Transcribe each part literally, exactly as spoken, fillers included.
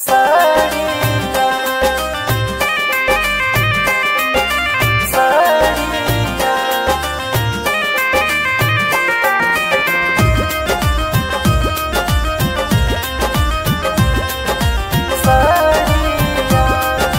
साड़िया साड़िया साड़िया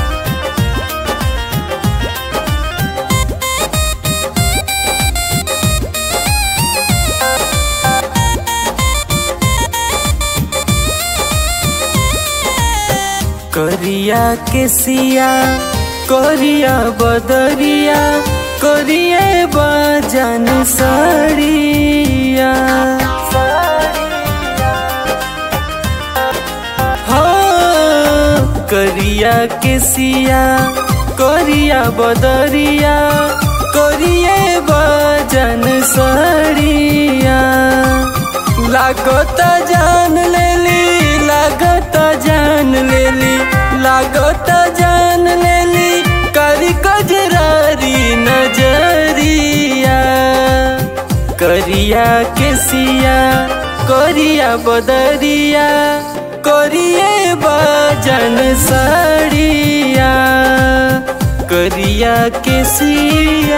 करिया के सिया करिया बदरिया करिए बजन साड़िया हाँ करिया के सिया करिया बदरिया करिए बजन साड़िया लागत जान लेली लागत जान लेली लागत जान लेली करी कजरारी नजरिया करिया के सिया करिया बदरिया करिए बजन साड़िया करिया के सिया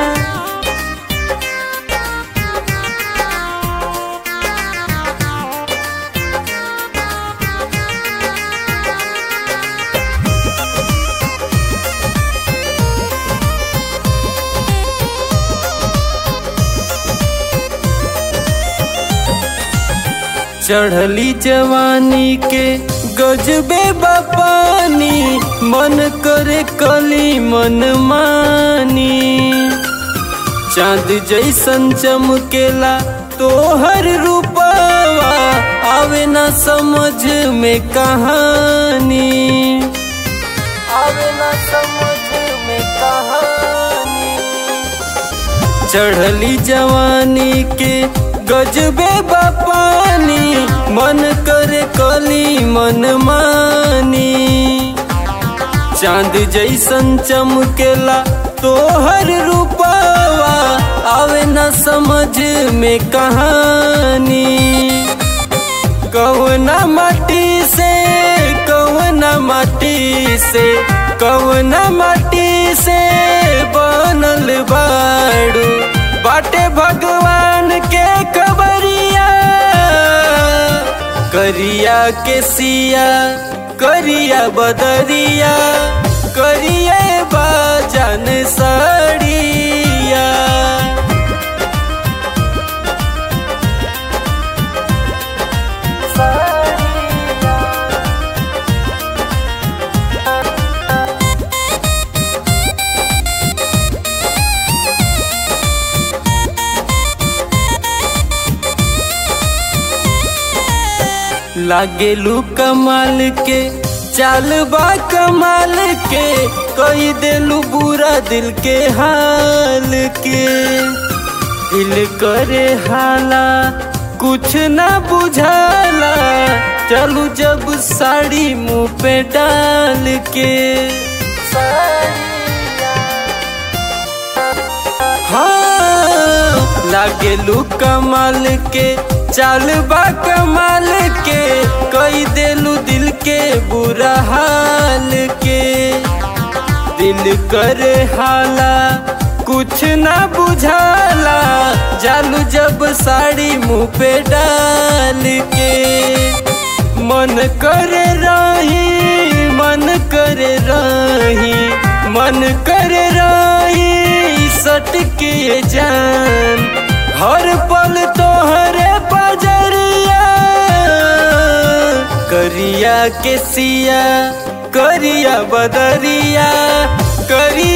चढ़ली जवानी के गजबे बापानी मन करे कली मन मानी चांद जैसन चमकेला तोहर रूपवा आवे ना समझ में कहानी आवे ना समझ में कहानी चढ़ली जवानी के गजबे बापानी मन करे कली मन मानी चांद जैसन चमकेला तोहर रूपवा आवे न समझ में कहानी कवना माटी से कवना माटी से कवना माटी से बनल बाड़ू बाटे भगवान के कबरिया करिया के सिया करिया बदरिया करिए बजन साड़िया लागेलू कमाल के चाल बा कमाल के कही देलू बुरा दिल के हाल के दिल करे हाला कुछ ना बुझाला चलू जब साड़ी मुँह पे डाल के हाँ लागेलू कमाल के चाल बा कमाल के कई देलू दिल के बुरा हाल के दिल करे हाला कुछ ना बुझाला जालू जब साड़ी मुँह पे डाल के मन करे रही मन करे रही मन करे रही सट के जान हर पल तोहरे बजरिया करिया के सिया करिया बदरिया करिया